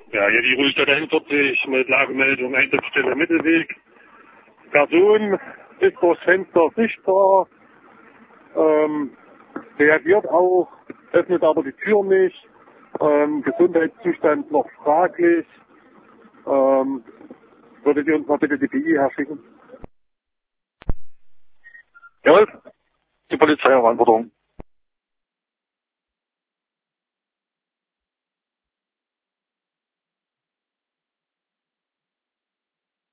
Ja, hier die Ruhestadt 41 mit Lagemeldung Einsatzstelle Mittelweg. Person ist durchs Fenster sichtbar, reagiert auch, öffnet aber die Tür nicht, Gesundheitszustand noch fraglich. Würdet ihr uns mal bitte die PI herschicken? Jawohl, die Polizei auf Verantwortung.